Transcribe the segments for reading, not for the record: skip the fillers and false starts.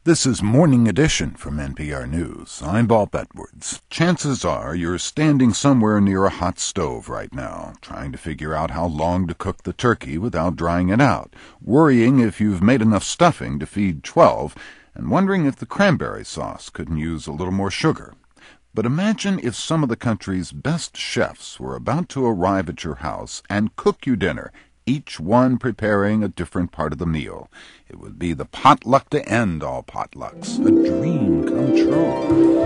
This is Morning Edition from NPR News. I'm Bob Edwards. Chances are you're standing somewhere near a hot stove right now, trying to figure out how long to cook the turkey without drying it out, worrying if you've made enough stuffing to feed 12, and wondering if the cranberry sauce couldn't use a little more sugar. But imagine if some of the country's best chefs were about to arrive at your house and cook you dinner, each one preparing a different part of the meal. It would be the potluck to end all potlucks, a dream come true.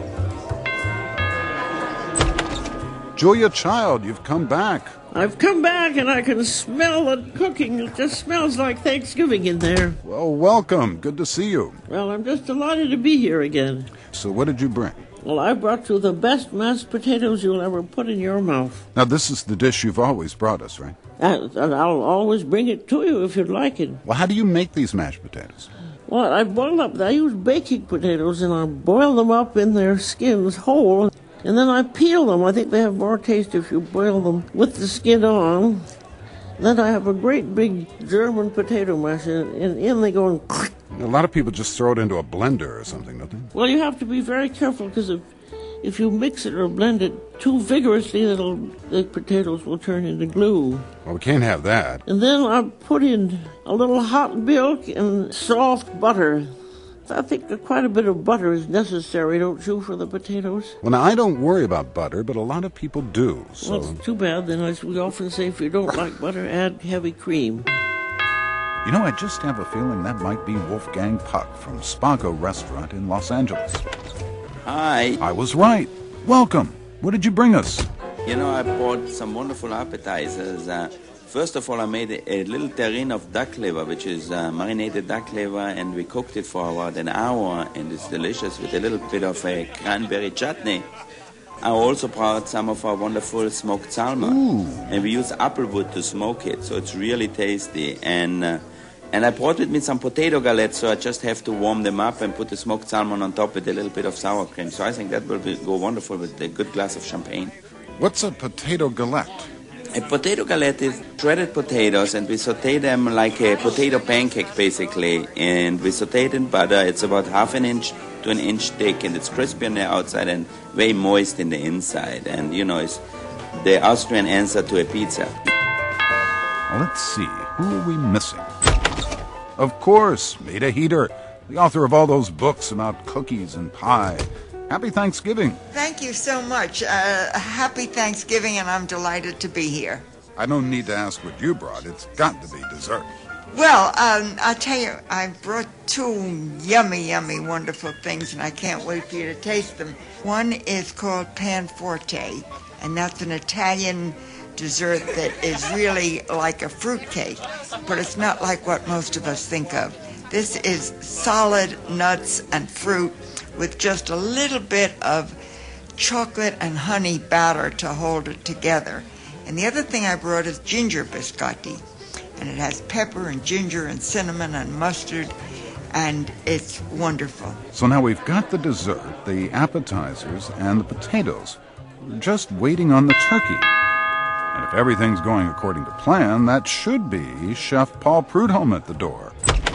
Julia Child, you've come back. I've come back and I can smell the cooking. It just smells like Thanksgiving in there. Well, welcome. Good to see you. Well, I'm just delighted to be here again. So what did you bring? Well, I brought you the best mashed potatoes you'll ever put in your mouth. Now, this is the dish you've always brought us, right? And I'll always bring it to you if you'd like it. Well, how do you make these mashed potatoes? Well, I use baking potatoes, and I boil them up in their skins whole, and then I peel them. I think they have more taste if you boil them with the skin on. Then I have a great big German potato mash, and in they go and... A lot of people just throw it into a blender or something, don't they? Well, you have to be very careful, because if you mix it or blend it too vigorously, the potatoes will turn into glue. Well, we can't have that. And then I put in a little hot milk and soft butter. I think that quite a bit of butter is necessary, don't you, for the potatoes? Well, now, I don't worry about butter, but a lot of people do. So. Well, it's too bad. Then, as we often say, if you don't like butter, add heavy cream. You know, I just have a feeling that might be Wolfgang Puck from Spago Restaurant in Los Angeles. Hi. I was right. Welcome. What did you bring us? You know, I bought some wonderful appetizers. First of all, I made a little terrine of duck liver, which is marinated duck liver, and we cooked it for about an hour, and it's delicious with a little bit of a cranberry chutney. I also brought some of our wonderful smoked salmon. Ooh. And we use applewood to smoke it, so it's really tasty. And I brought with me some potato galettes, so I just have to warm them up and put the smoked salmon on top with a little bit of sour cream. So I think that will go wonderful with a good glass of champagne. What's a potato galette? A potato galette is shredded potatoes, and we saute them like a potato pancake, basically. And we saute it in butter. It's about half an inch to an inch thick, and it's crispy on the outside and very moist in the inside. And, you know, it's the Austrian answer to a pizza. Well, let's see. Who are we missing? Of course, Maida Heater, the author of all those books about cookies and pie. Happy Thanksgiving. Thank you so much. Happy Thanksgiving, and I'm delighted to be here. I don't need to ask what you brought. It's got to be dessert. Well, I'll tell you, I brought two yummy, wonderful things, and I can't wait for you to taste them. One is called Pan Forte, and that's an Italian dessert that is really like a fruit cake, but it's not like what most of us think of. This is solid nuts and fruit with just a little bit of chocolate and honey batter to hold it together. And the other thing I brought is ginger biscotti, and it has pepper and ginger and cinnamon and mustard, and it's wonderful. So now we've got the dessert, the appetizers, and the potatoes. We're just waiting on the turkey. And if everything's going according to plan, that should be Chef Paul Prudhomme at the door.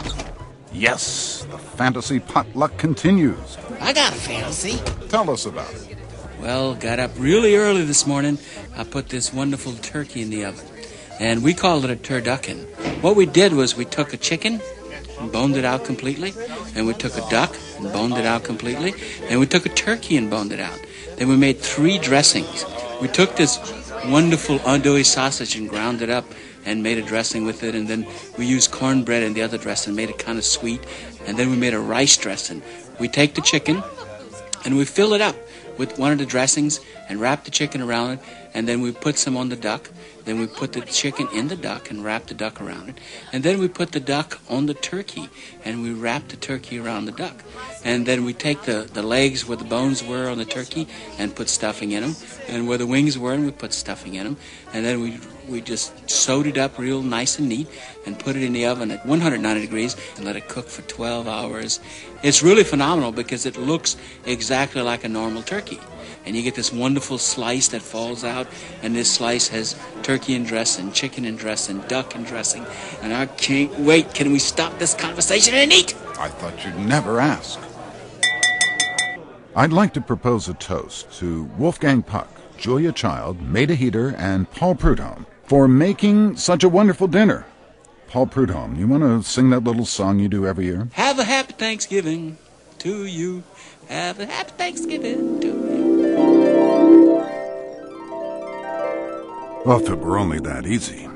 Yes, the fantasy potluck continues. I got a fantasy. Tell us about it. Well, got up really early this morning. I put this wonderful turkey in the oven, and we called it a turducken. What we did was we took a chicken and boned it out completely, and we took a duck and boned it out completely, and we took a turkey and boned it out. Then we made 3 dressings. We took this wonderful andouille sausage and ground it up and made a dressing with it, and then we used cornbread in the other dressing, made it kind of sweet, and then we made a rice dressing. We take the chicken and we fill it up with one of the dressings and wrap the chicken around it, and then we put some on the duck. Then we put the chicken in the duck and wrap the duck around it. And then we put the duck on the turkey and we wrap the turkey around the duck. And then we take the legs where the bones were on the turkey and put stuffing in them. And where the wings were, and we put stuffing in them. And then we just sewed it up real nice and neat and put it in the oven at 190 degrees and let it cook for 12 hours. It's really phenomenal because it looks exactly like a normal turkey. and you get this wonderful slice that falls out, and this slice has turkey and dressing, chicken and dressing, duck and dressing, and I can't wait. Can we stop this conversation and eat? I thought you'd never ask. I'd like to propose a toast to Wolfgang Puck, Julia Child, Maida Heater, and Paul Prudhomme for making such a wonderful dinner. Paul Prudhomme, you want to sing that little song you do every year? Have a happy Thanksgiving to you. Have a happy Thanksgiving to you. Well, if it were only that easy.